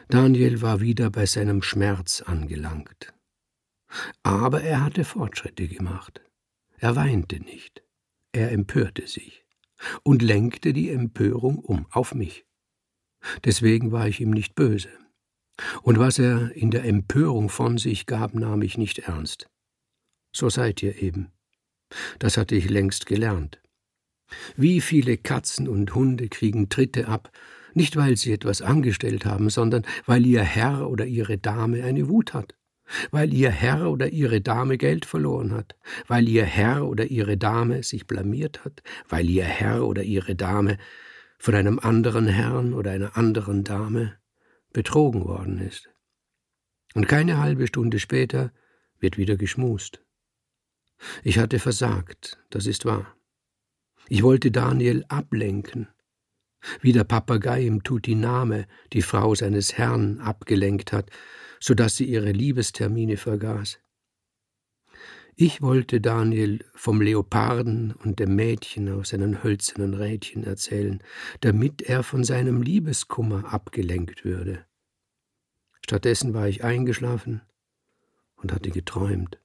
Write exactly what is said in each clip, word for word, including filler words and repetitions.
Daniel war wieder bei seinem Schmerz angelangt. Aber er hatte Fortschritte gemacht. Er weinte nicht. Er empörte sich und lenkte die Empörung um auf mich. Deswegen war ich ihm nicht böse. Und was er in der Empörung von sich gab, nahm ich nicht ernst. So seid ihr eben. Das hatte ich längst gelernt. Wie viele Katzen und Hunde kriegen Tritte ab, nicht weil sie etwas angestellt haben, sondern weil ihr Herr oder ihre Dame eine Wut hat, weil ihr Herr oder ihre Dame Geld verloren hat, weil ihr Herr oder ihre Dame sich blamiert hat, weil ihr Herr oder ihre Dame von einem anderen Herrn oder einer anderen Dame betrogen worden ist. Und keine halbe Stunde später wird wieder geschmust. Ich hatte versagt, das ist wahr. Ich wollte Daniel ablenken, wie der Papagei im Tutiname die Frau seines Herrn abgelenkt hat, so dass sie ihre Liebestermine vergaß. Ich wollte Daniel vom Leoparden und dem Mädchen auf seinen hölzernen Rädchen erzählen, damit er von seinem Liebeskummer abgelenkt würde. Stattdessen war ich eingeschlafen und hatte geträumt.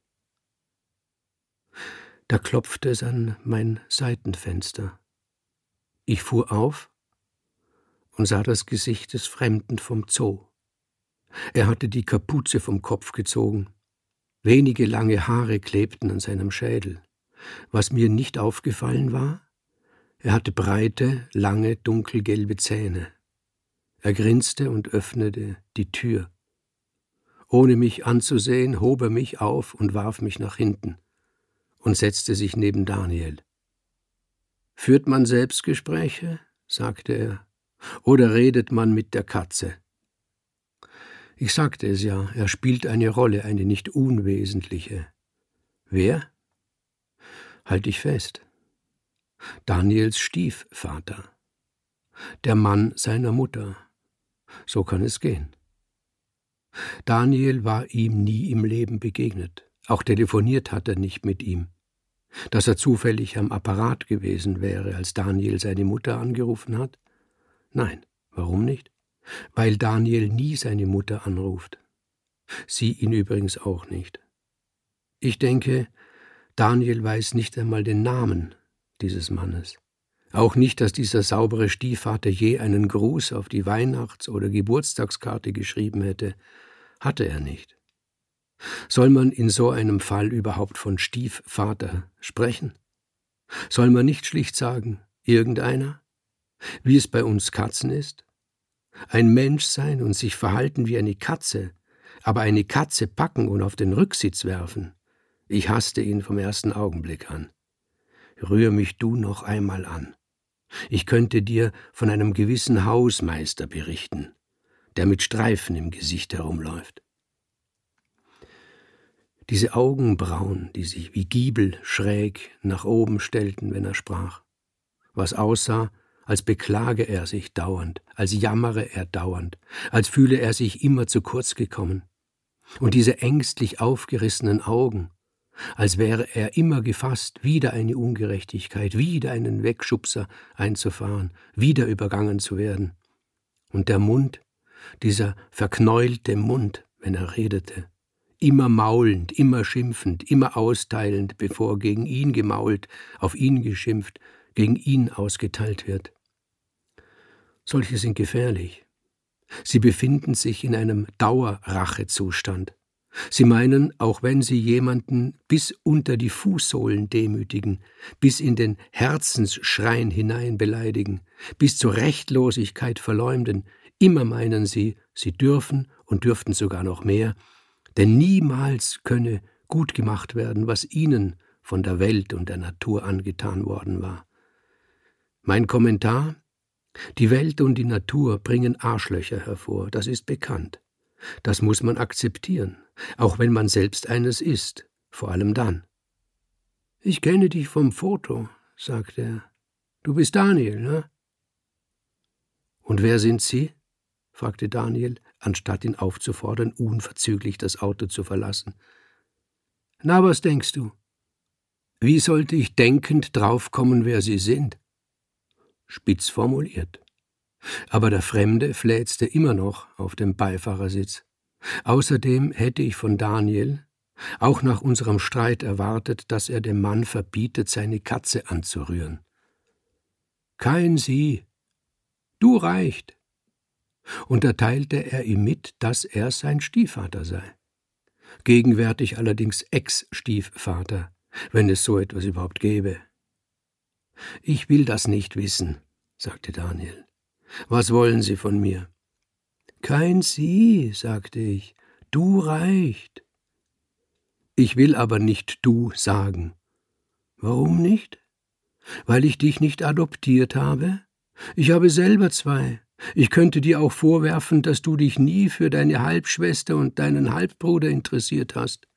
Da klopfte es an mein Seitenfenster. Ich fuhr auf und sah das Gesicht des Fremden vom Zoo. Er hatte die Kapuze vom Kopf gezogen. Wenige lange Haare klebten an seinem Schädel. Was mir nicht aufgefallen war, er hatte breite, lange, dunkelgelbe Zähne. Er grinste und öffnete die Tür. Ohne mich anzusehen, hob er mich auf und warf mich nach hinten und setzte sich neben Daniel. »Führt man Selbstgespräche?« sagte er. »Oder redet man mit der Katze?« Ich sagte es ja, er spielt eine Rolle, eine nicht unwesentliche. Wer? Halt dich fest. Daniels Stiefvater. Der Mann seiner Mutter. So kann es gehen. Daniel war ihm nie im Leben begegnet. Auch telefoniert hat er nicht mit ihm. Dass er zufällig am Apparat gewesen wäre, als Daniel seine Mutter angerufen hat? Nein, warum nicht? Weil Daniel nie seine Mutter anruft. Sie ihn übrigens auch nicht. Ich denke, Daniel weiß nicht einmal den Namen dieses Mannes. Auch nicht, dass dieser saubere Stiefvater je einen Gruß auf die Weihnachts- oder Geburtstagskarte geschrieben hätte. Hatte er nicht. Soll man in so einem Fall überhaupt von Stiefvater sprechen? Soll man nicht schlicht sagen, irgendeiner? Wie es bei uns Katzen ist? Ein Mensch sein und sich verhalten wie eine Katze, aber eine Katze packen und auf den Rücksitz werfen. Ich hasste ihn vom ersten Augenblick an. Rühr mich du noch einmal an. Ich könnte dir von einem gewissen Hausmeister berichten, der mit Streifen im Gesicht herumläuft. Diese Augenbrauen, die sich wie Giebel schräg nach oben stellten, wenn er sprach, was aussah, als beklage er sich dauernd, als jammere er dauernd, als fühle er sich immer zu kurz gekommen. Und diese ängstlich aufgerissenen Augen, als wäre er immer gefasst, wieder eine Ungerechtigkeit, wieder einen Wegschubser einzufahren, wieder übergangen zu werden. Und der Mund, dieser verknäulte Mund, wenn er redete, immer maulend, immer schimpfend, immer austeilend, bevor gegen ihn gemault, auf ihn geschimpft, gegen ihn ausgeteilt wird. Solche sind gefährlich. Sie befinden sich in einem Dauerrachezustand. Sie meinen, auch wenn sie jemanden bis unter die Fußsohlen demütigen, bis in den Herzensschrein hinein beleidigen, bis zur Rechtlosigkeit verleumden, immer meinen sie, sie dürfen und dürften sogar noch mehr, denn niemals könne gut gemacht werden, was ihnen von der Welt und der Natur angetan worden war. Mein Kommentar: Die Welt und die Natur bringen Arschlöcher hervor, das ist bekannt. Das muss man akzeptieren, auch wenn man selbst eines ist, vor allem dann. »Ich kenne dich vom Foto«, sagte er. »Du bist Daniel, ne?« »Und wer sind Sie?«, fragte Daniel, anstatt ihn aufzufordern, unverzüglich das Auto zu verlassen. »Na, was denkst du? Wie sollte ich denkend draufkommen, wer Sie sind?« Spitz formuliert. Aber der Fremde fläzte immer noch auf dem Beifahrersitz. Außerdem hätte ich von Daniel auch nach unserem Streit erwartet, dass er dem Mann verbietet, seine Katze anzurühren. »Kein Sie, du reicht!« Und da teilte er ihm mit, dass er sein Stiefvater sei. Gegenwärtig allerdings Ex-Stiefvater, wenn es so etwas überhaupt gäbe. »Ich will das nicht wissen«, sagte Daniel. »Was wollen Sie von mir?« »Kein Sie«, sagte ich, »du reicht.« »Ich will aber nicht du sagen.« »Warum nicht?« »Weil ich dich nicht adoptiert habe. Ich habe selber zwei. Ich könnte dir auch vorwerfen, dass du dich nie für deine Halbschwester und deinen Halbbruder interessiert hast.